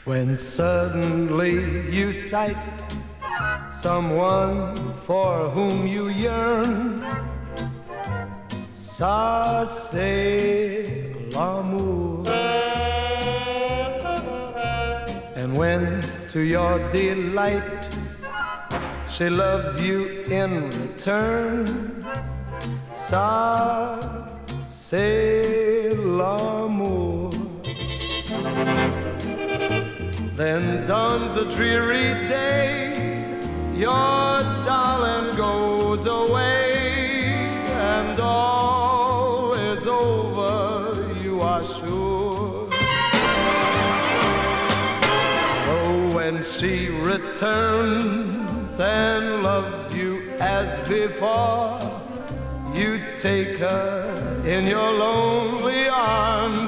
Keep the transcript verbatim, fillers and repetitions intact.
When suddenly you sight someone for whom you yearn, ça c'est l'amour. And when to your delight she loves you in return, ça c'est l'amour. Then dawns a dreary day, your darling goes away, and all is over, you are sure. Oh, when she returns and loves you as before, you take her in your lonely arms